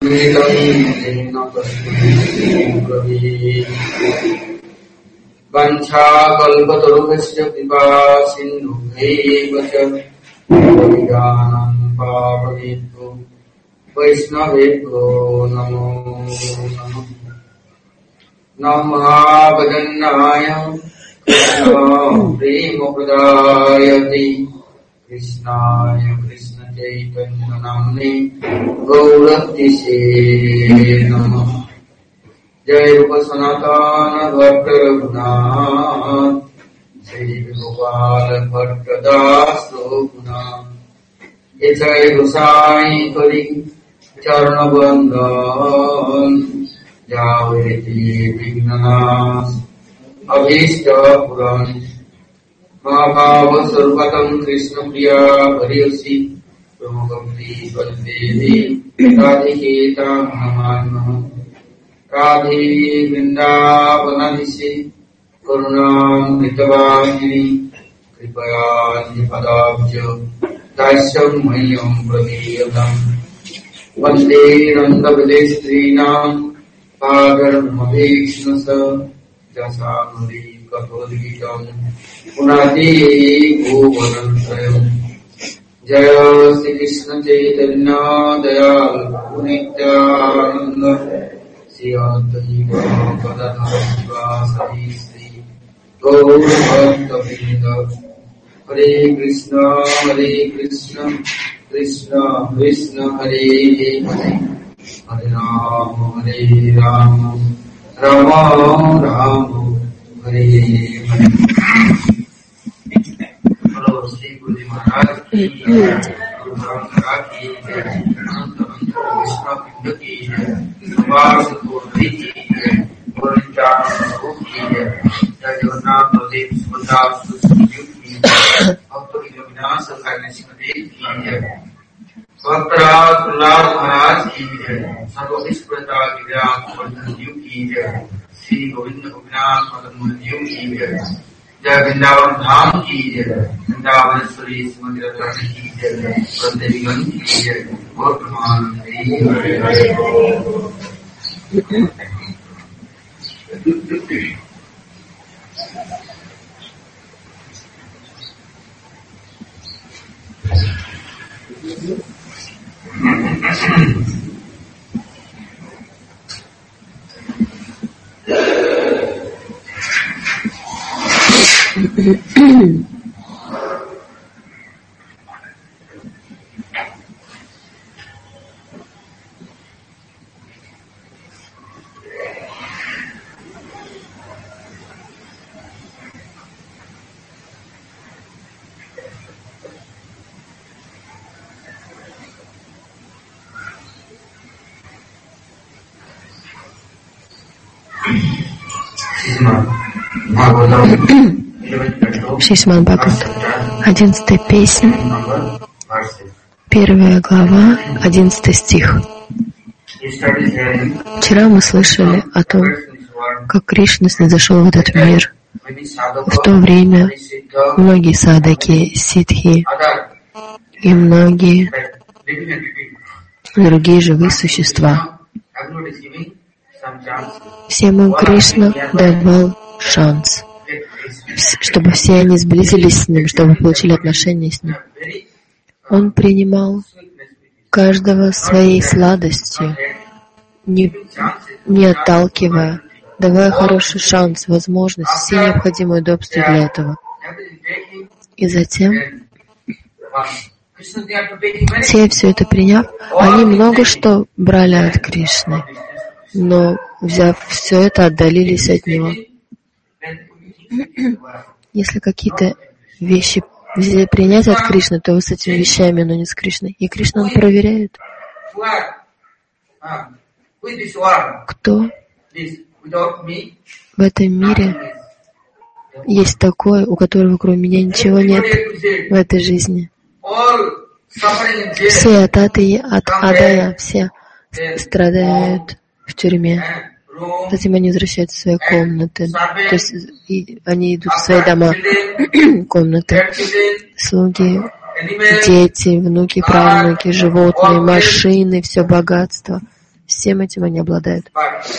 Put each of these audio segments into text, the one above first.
Vanchakalpatarubhasya vipasindhubheva ca Bhagavan pavadebhyo Vaishnavebhyo namo namo Namah-bhajannaya Krishna prema pradayate Krishnaya Krishna Chaitanya namne Gauratise namah Jai Rupa Sanatana Bhatta Raghunath Jai Gopala Bhatta Das Raghunath Jai Gosai Kari Charana Bandhan Javeti Vignanas Abhishta Puran Mahabhava Sarvatam Krishna Priya Pariyasi Brahmagavri Valdevi Radhiketa Namanah Radhe Vrindavanadisi Karunam Ritavahini Kripaya Nipadabhya Dasyam Mayam Pradeyatam Vande Randavadestrinam Pagar Mahekshnasa Jasanuri Kapoditam Punati Bhuvanantayam Jaya Sri Krishna Chaitanya Dayal Punityananda Sri Advaita Gadadhara Sri Sri Gaur Bhakta Vrinda Hare Krishna Krishna Krishna Hare Hare Hare Rama Rama Rama Hare Hare. Hello, Sri Guru Maharaj ki Guru Maharaj ki Ananta Krishna Pinda ki Navas Purvi ki Purinjana ki Jai Jagannath Baladev Subhadra Susmiyu ki Bhakta Vilas Kalyanesi ki Bhakta Prahlad Maharaj ki Sarvabhishta Giriraj Vardhaniyu ki Sri Govinda Gopinath Madan Murtiyu ki Jai Vrindavan Dham ki Vrindavaneshwari Srimati Radharani ki Vrindavan ki Vartaman Шримад Бхагаватам, 11-я песня, 1 глава, 11 стих. Вчера мы слышали о том, как Кришна снизошел в этот мир. В то время многие садаки, ситхи и многие другие живые существа. Всем им Кришна давал шанс, чтобы все они сблизились с Ним, чтобы получили отношения с Ним. Он принимал каждого своей сладостью, не отталкивая, давая хороший шанс, возможность, все необходимые удобства для этого. И затем, все это приняв, они много что брали от Кришны, но, взяв все это, отдалились от Него. Если какие-то вещи взяли принять от Кришны, то вы с этими вещами, но не с Кришной. И Кришна Он проверяет, кто в этом мире есть такой, у которого кроме меня ничего нет в этой жизни. Все от ада, все страдают в тюрьме. Затем они возвращаются в свои комнаты. То есть они идут в свои дома, комнаты. Слуги, дети, внуки, правнуки, животные, машины, все богатство. Всем этим они обладают.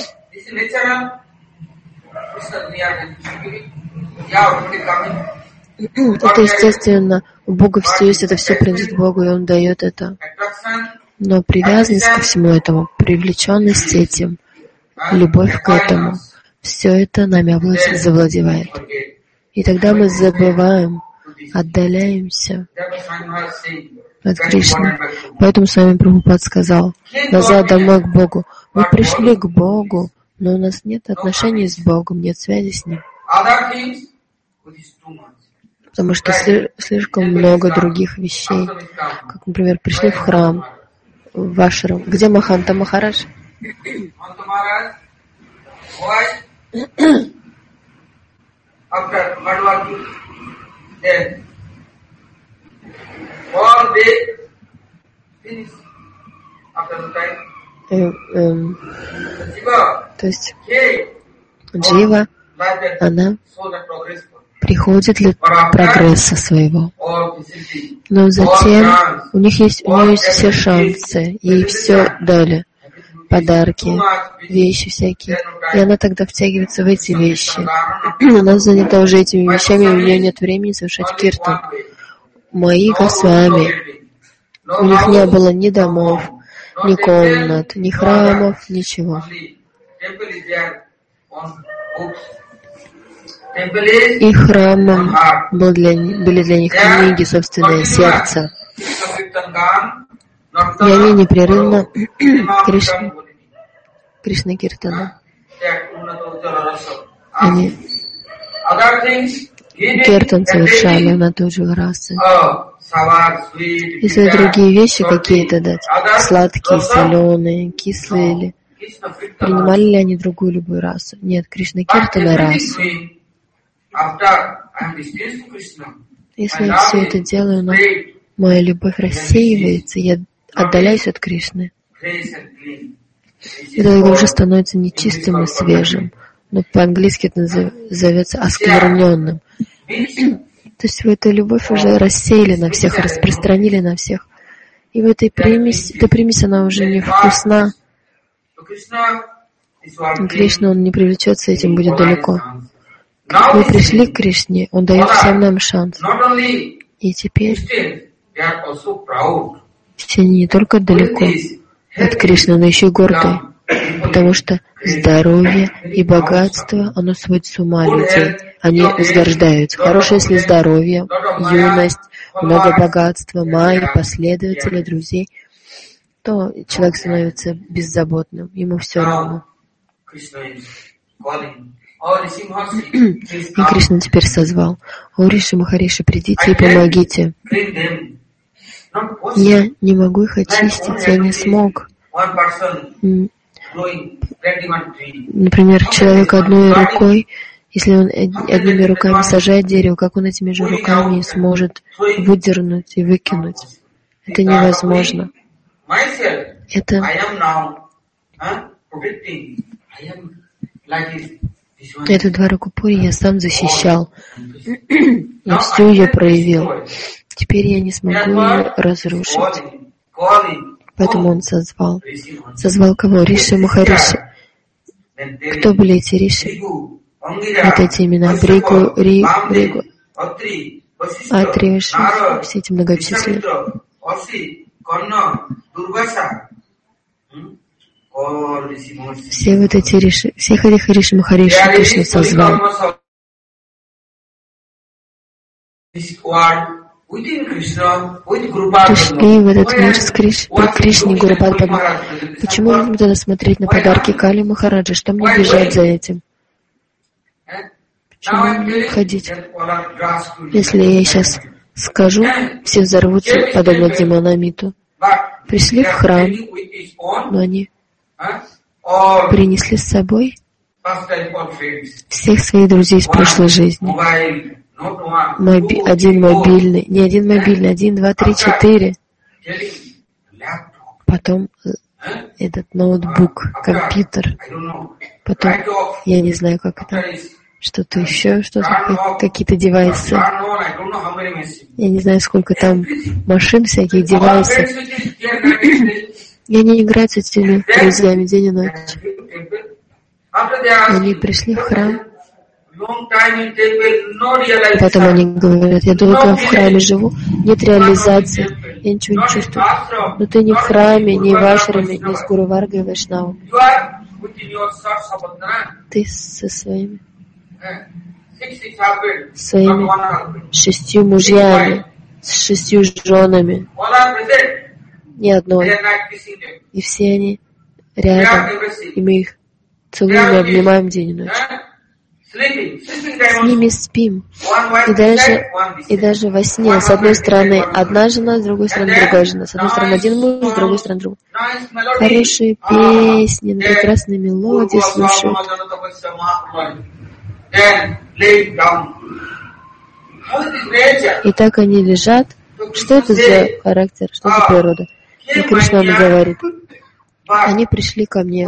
Это естественно. У Бога все есть, это все принадлежит Богу, и Он дает это. Но привязанность ко всему этому, привлеченность этим, любовь к этому, все это нами завладевает. И тогда мы забываем, отдаляемся от Кришны. Поэтому с вами Прабхупад сказал: назад домой к Богу. Мы пришли к Богу, но у нас нет отношений с Богом, нет связи с Ним. Потому что слишком много других вещей. Как, например, пришли в храм, в ашрам. Где Маханта Махарадж? То есть Джива, она приходит для прогресса своего. Но затем у нее есть все шансы, ей все дали. Подарки, вещи всякие. И она тогда втягивается в эти вещи. Она занята уже этими вещами, у нее нет времени совершать киртан. Мои Госвами, у них не было ни домов, ни комнат, ни храмов, ничего. И храмом были для них книги, собственное сердце. И они непрерывно Кришна Киртана. Они киртан совершали на ту же расы. Если другие вещи какие-то дать, сладкие, соленые, кислые или... Принимали ли они другую любую расу? Нет, Кришна Киртана расу. Если я все это делаю, но моя любовь рассеивается, я отдаляюсь от Кришны. И тогда уже становится нечистым и свежим. Но по-английски это называется оскверненным. То есть вы эту любовь уже рассеяли на всех, распространили на всех. И в эта примесь, она уже не вкусна. Кришна, он не привлечется, этим будет далеко. Мы пришли к Кришне, он дает всем нам шанс. И теперь все не только далеко от Кришны, но еще и гордые. Потому что здоровье и богатство, оно сводит с ума людей. Они возгождаются. Хорошее, если здоровье, юность, много богатства, майя, последователей, друзей, то человек становится беззаботным, ему все равно. И Кришна теперь созвал: «О Риши Махариши, придите и помогите. Я не могу их очистить, я не смог». Например, человек одной рукой, если он одними руками сажает дерево, как он этими же руками сможет выдернуть и выкинуть? Это невозможно. Эту Дваракапури я сам защищал. Я всю ее проявил. Теперь я не смогу ее разрушить. Поэтому он созвал. Созвал кого? Риши Махариши. Кто были эти Риши? Вот эти имена. Бригу, Ригу, Атри, Виши, все эти многочисленные. Все вот эти Риши, всех этих Риши Махариши Кришна созвал. Пришли в этот мир с Кришной Гурупад Падма. Почему нужно тогда смотреть на подарки Кали Махараджа? Что мне бежать за этим? Почему мне ходить? Если я сейчас скажу, все взорвутся, подобно Диманамиту. Пришли в храм, но они принесли с собой всех своих друзей из прошлой жизни. Один мобильный, не один мобильный, 1, 2, 3, 4. Потом этот ноутбук, компьютер. Потом, я не знаю, как это, что-то еще, что-то, какие-то девайсы. Я не знаю, сколько там машин, всяких девайсов. И они играют с этими друзьями день и ночь. Они пришли в храм. Потом они говорят: я долго в храме живу, нет реализации, я ничего не чувствую. Но ты не в храме, не в ашраме, не с Гуру Варгой и Вайшнавом. Ты со своими 6 мужьями, с 6 женами, ни одной. И все они рядом, и мы их целуем и обнимаем день и ночь. С ними спим. И даже во сне с одной стороны одна жена, с другой стороны другая жена. С одной стороны один муж, с другой стороны другой. Хорошие песни, прекрасные мелодии слушают. И так они лежат. Что это за характер? Что за природа? И Кришна нам говорит: они пришли ко мне.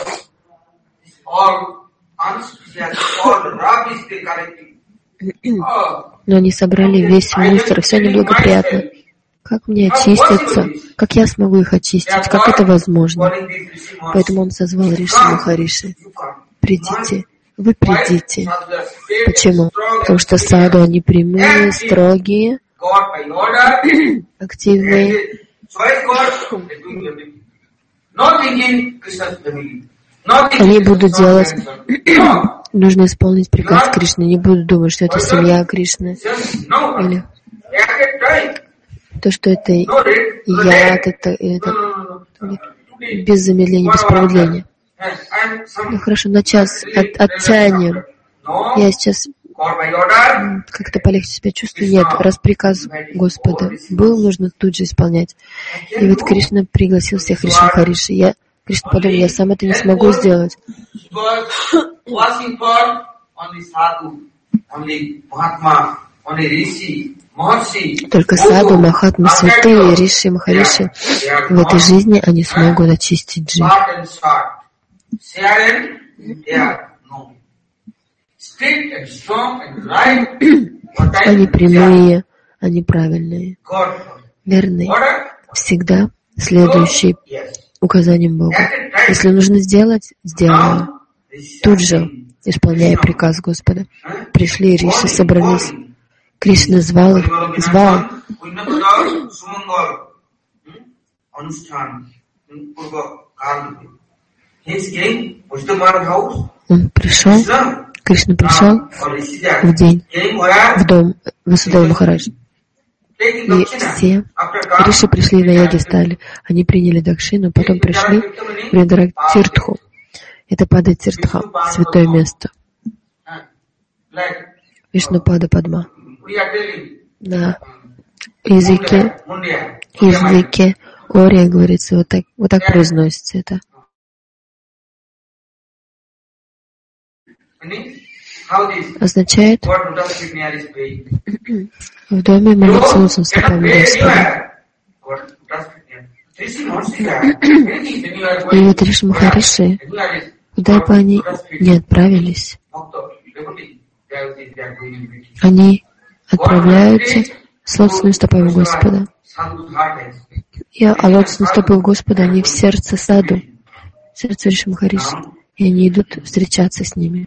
Но они собрали весь мусор, все неблагоприятно. Как мне очиститься? Как я смогу их очистить? Как это возможно? Поэтому он созвал Риши Махариши. Придите. Вы придите. Почему? Потому что саду они прямые, строгие, активные. Они будут делать, нужно исполнить приказ Кришны, не будут думать, что это семья Кришны, или то, что это яд, это без замедления, без промедления. Ну хорошо, на час оттянем. Я сейчас как-то полегче себя чувствую. Нет, раз приказ Господа был, нужно тут же исполнять. И вот Кришна пригласил всех Риши Махариши. Кришна подумал: я сам это не смогу сделать. Только саду, махатмы, святые, Риши, Махариши в этой жизни они смогут очистить жизнь. Они прямые, они правильные, верные, всегда следующие указаниям Бога. Если нужно сделать, сделаю. Тут же, исполняя приказ Господа. Пришли Риши, собрались. Кришна звал их, звал. Он пришел, Кришна пришел в день, в дом Васудева Махараджа. И все Риши пришли на яги стали. Они приняли дакшину, потом пришли в Вриндара-тиртху. Это Пада-тиртха, святое место. Вишнупада Падма. На языке Ория говорится, вот так произносится это. Означает в доме молиться лучшим стопам Господа. И вот Риши Махариши, куда бы они ни отправились, они отправляются с лотосными стопами Господа. А лотосные стопы Господа, они в сердце саду, в сердце Риши Махариши, и они идут встречаться с ними.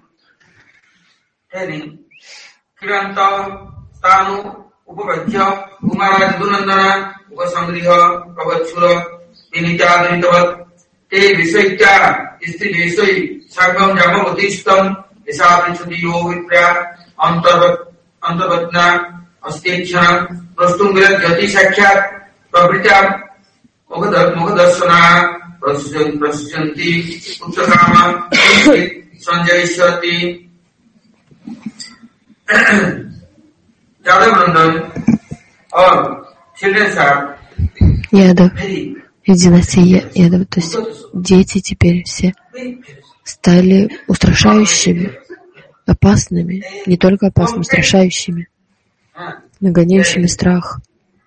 Ядов, из династии Ядов, то есть дети теперь все стали устрашающими, опасными, не только опасными, устрашающими, нагоняющими страх.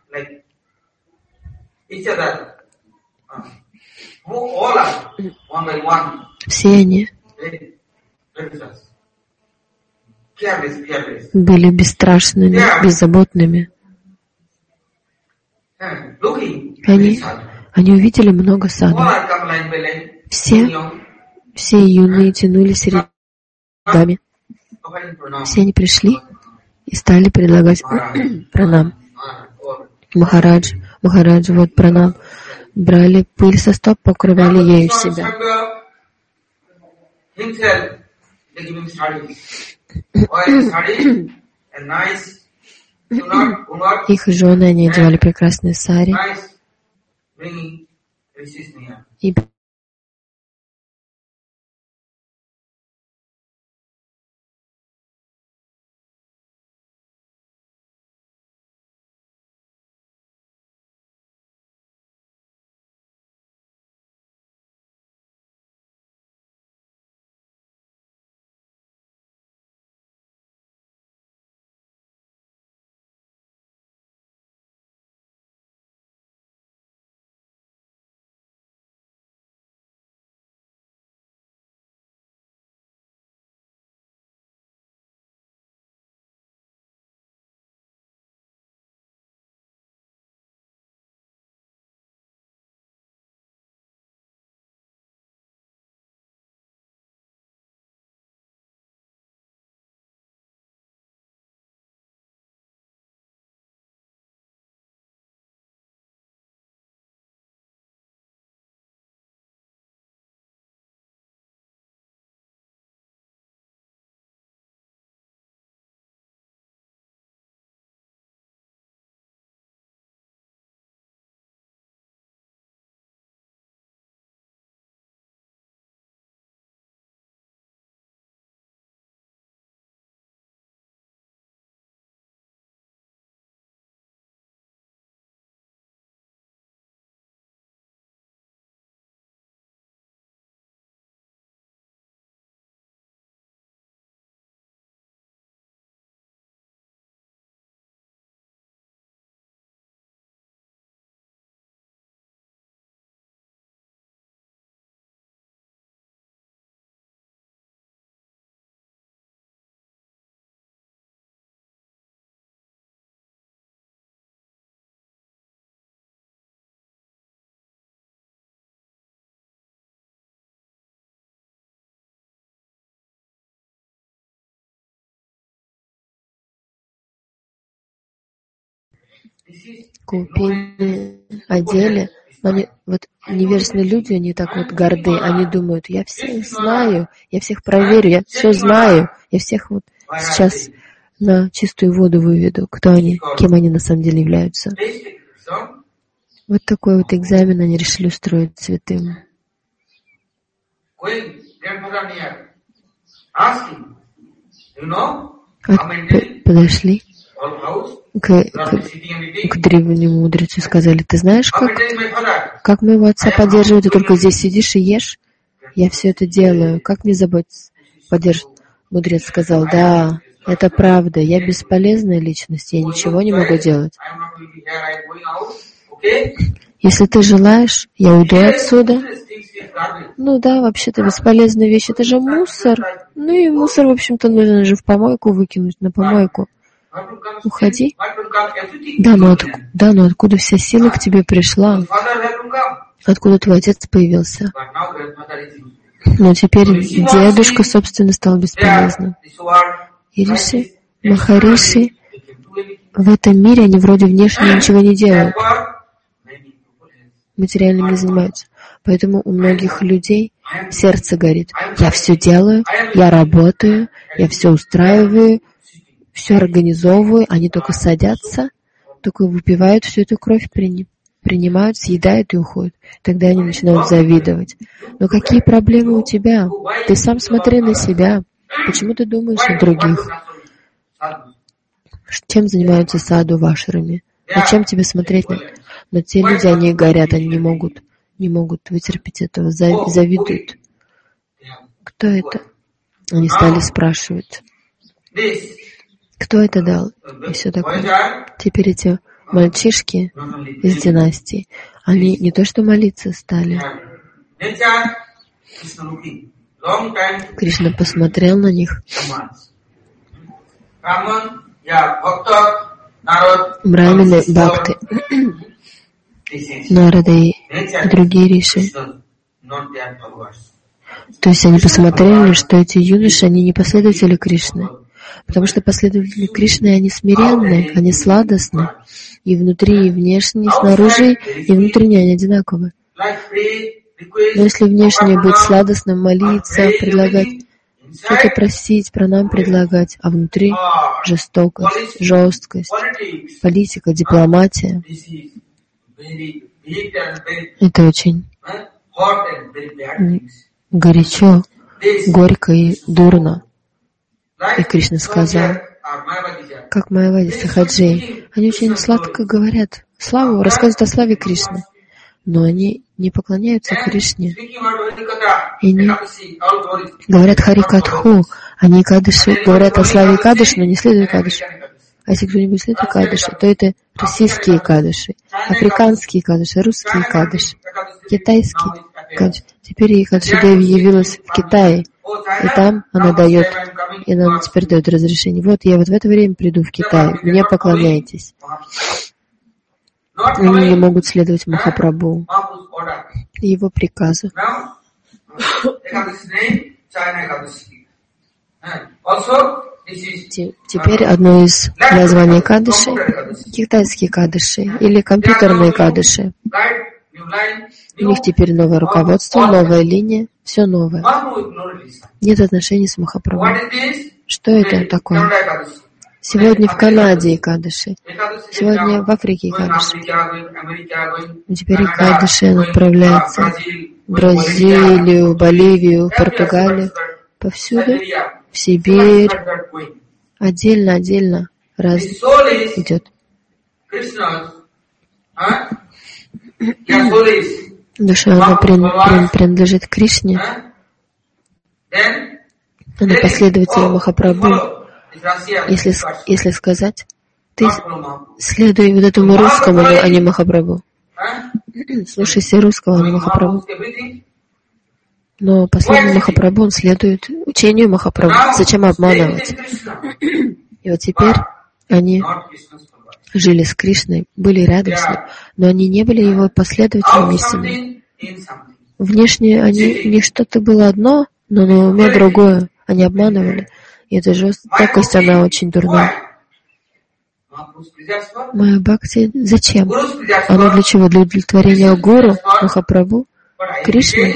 Все они были бесстрашными, беззаботными. Они увидели много саду. Все юные тянулись рядами. Все они пришли и стали предлагать пранам. Махарадж, вот пранам. Брали пыль со стоп, покрывали ею себя. Их жены, они одевали прекрасные сари и купили, одели. Они, вот невежественные люди, они так вот горды, они думают, я всех знаю, я всех проверю, я все знаю, я всех вот сейчас на чистую воду выведу, кто они, кем они на самом деле являются. Вот такой вот экзамен они решили устроить святым. Подошли к древнему мудрецу и сказали, ты знаешь, как моего отца поддерживают, ты только здесь сидишь и ешь? Я все это делаю, как мне заботиться? Мудрец сказал, да, это правда, я бесполезная личность, я ничего не могу делать. Если ты желаешь, я уйду отсюда. Ну да, вообще-то бесполезная вещь, это же мусор. Ну и мусор, в общем-то, нужно же в помойку выкинуть, на помойку. Уходи. Да, но откуда вся сила к тебе пришла? Откуда твой отец появился? Но теперь дедушка, собственно, стал бесполезным. И Риши, Махариши, в этом мире они вроде внешне ничего не делают. Материальным не занимаются. Поэтому у многих людей сердце горит. Я все делаю, я работаю, я все устраиваю, все организовываю. Они только садятся, только выпивают всю эту кровь, принимают, съедают и уходят. Тогда они начинают завидовать. Но какие проблемы у тебя? Ты сам смотри на себя. Почему ты думаешь о других? Чем занимаются саду вашарами? Зачем тебе смотреть на... Но те люди, они горят, они не могут вытерпеть этого, завидуют. Кто это? Они стали спрашивать. Кто это дал? И все такое. Теперь эти мальчишки из династии, они не то что молиться стали. Кришна посмотрел на них. Брамины, бхакты. Нарада и другие риши. То есть они посмотрели, что эти юноши, они не последователи Кришны. Потому что последователи Кришны, они смиренные, они сладостны. И внутри, и внешне, и снаружи, и внутренне они одинаковы. Но если внешне быть сладостным, молиться, предлагать, что-то просить, пранам предлагать, а внутри жестокость, жесткость, политика, дипломатия, это очень горячо, горько и дурно. И Кришна сказал, как Майявади, Сахаджи, они очень сладко говорят славу, рассказывают о славе Кришны, но они не поклоняются Кришне. И не говорят Харикатху, они Кадыши, говорят о славе Кадыш, но не следуют Кадышу. А если кто-нибудь следует Кадышу, то это российские Кадыши, африканские Кадыши, русские Кадыши, китайские Кадыши. Теперь Екадыши Деви явилась в Китае, и там она дает, и нам теперь дает разрешение. Вот я вот в это время приду в Китай, мне поклоняйтесь. Они не могут следовать Махапрабху и его приказу. Теперь одно из названий Кадыши — китайские Кадыши или компьютерные Кадыши. У них теперь новое руководство, новая линия, все новое. Нет отношений с Махапрабху. Что это такое? Сегодня в Канаде Экадыши, сегодня в Африке Экадыши. И теперь Экадыши отправляются в Бразилию, Боливию, Португалию, повсюду, в Сибирь. Отдельно раз идет. Душа, она принадлежит Кришне. Она последователь Махапрабху. Если сказать, ты следуй вот этому русскому, а не Махапрабху. Слушайся русского, а не Махапрабху. Но последний Махапрабху, он следует учению Махапрабху. Зачем обманывать? И вот теперь они жили с Кришной, были рядом с ним, но они не были его последователями истинными. Внешне у них что-то было одно, но на уме другое. Они обманывали. И эта жестокость, она очень дурна. Моя бхакти зачем? Оно для чего? Для удовлетворения Гуру, Махапрабху, Кришны?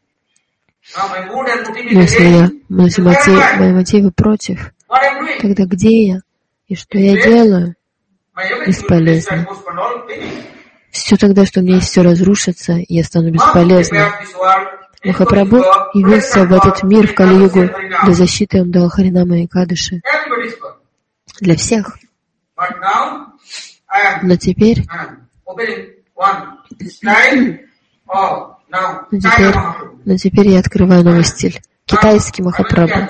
Если мои мотивы против, тогда где я? И что я делаю? Бесполезно. Все тогда, что у меня есть, все разрушится, и я стану бесполезным. Махапрабху явился в этот мир в Кали-югу для защиты, он дал Харинама и Экадыши для всех. Но теперь я открываю новый стиль. Китайский Махапрабху,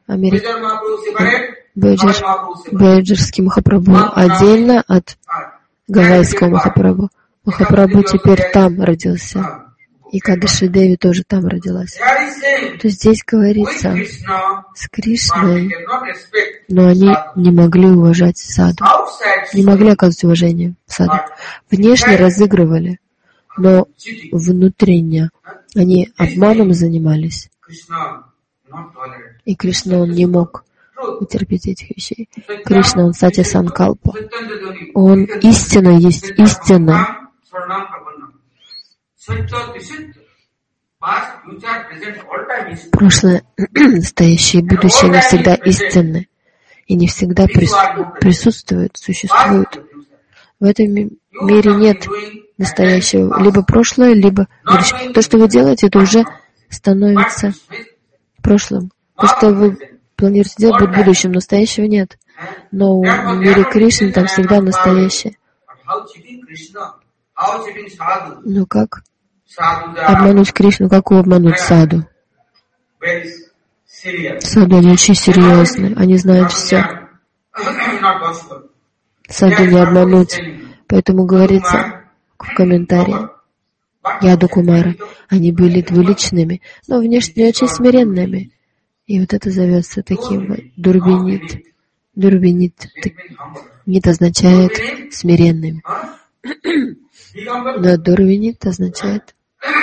Бейджерский Махапрабху отдельно от гавайского Махапрабху. Махапрабху теперь там родился. И Кадыши Деви тоже там родилась. То здесь говорится с Кришной, но они не могли уважать саду, не могли оказывать уважение саду. Внешне разыгрывали, но внутренне они обманом занимались. И Кришна, он не мог утерпеть этих вещей. Кришна, он Сатя Санкалпа. Он истина есть истина. Прошлое, настоящее и будущее не всегда истинны и не всегда присутствуют, существуют. В этом мире нет настоящего. Либо прошлое, либо будущее. То, что вы делаете, это уже становится прошлым. То, что вы планируете делать, будет будущим. Настоящего нет. Но в мире Кришны там всегда настоящее. Но как обмануть Кришну? Как его обмануть саду? Саду, они очень серьезны. Они знают все. Саду не обмануть. Поэтому говорится в комментарии Яду Кумара. Они были двуличными, но внешне очень смиренными. И вот это зовется таким вот дурбинит. Дурбинит. Нит означает смиренным. Но Дурвинит означает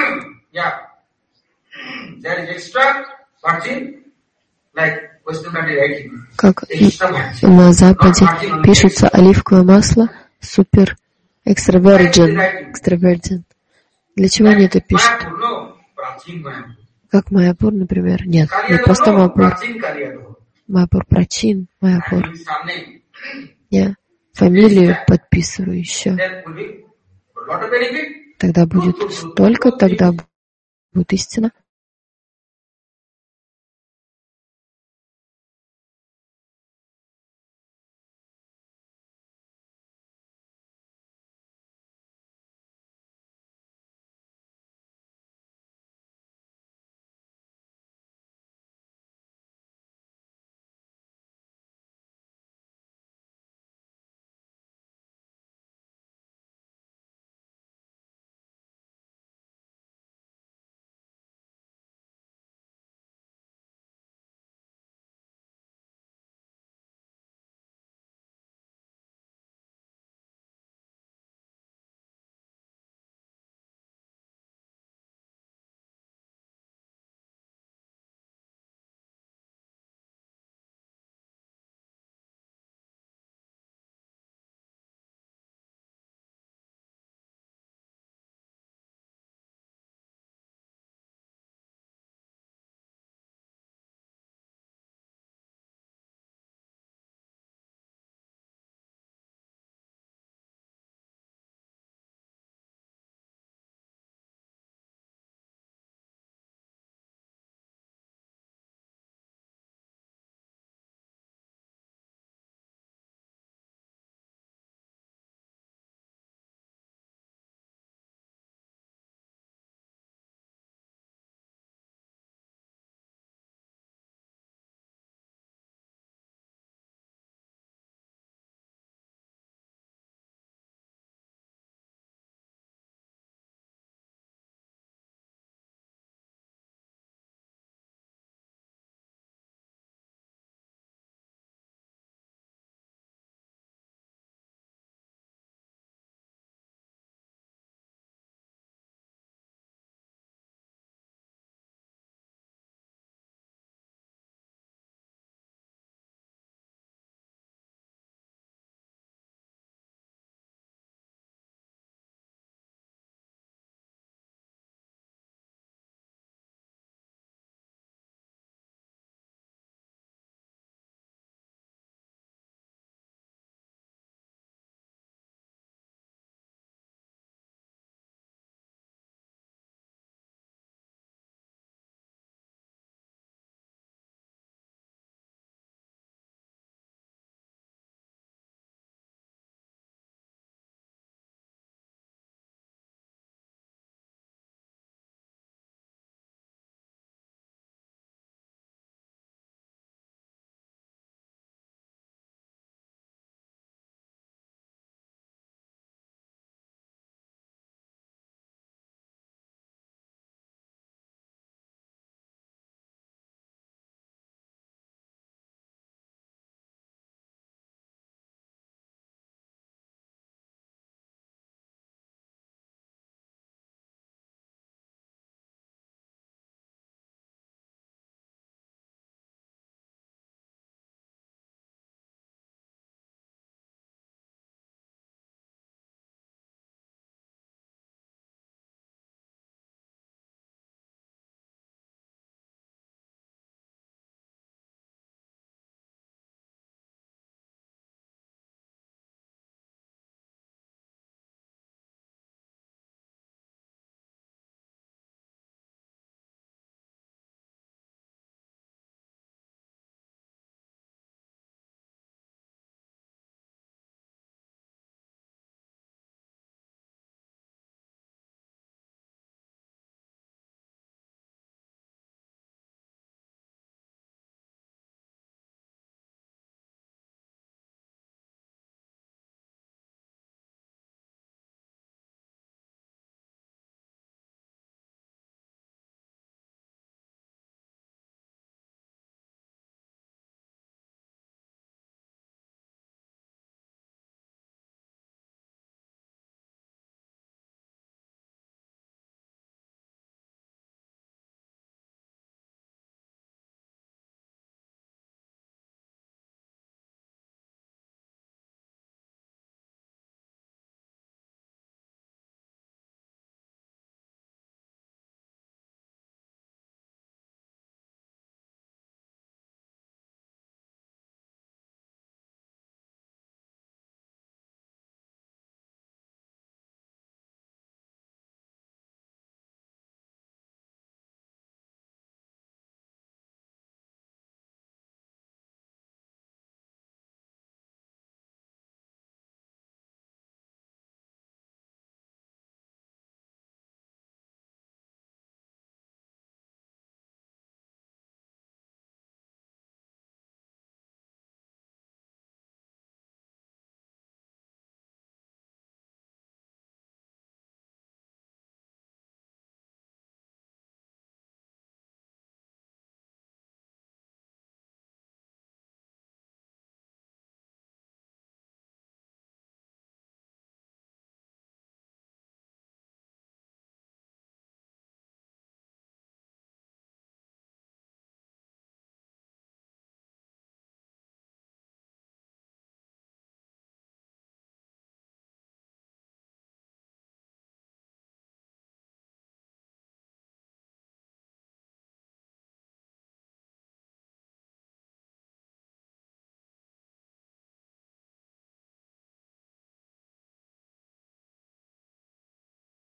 как на Западе пишется оливковое масло супер экстравержен. Для чего они это пишут? Как Майяпур, например. Нет, не просто Майяпур. Майяпур Прачин, Майяпур. Я фамилию подписываю еще. Тогда будет столько, тогда будет истина.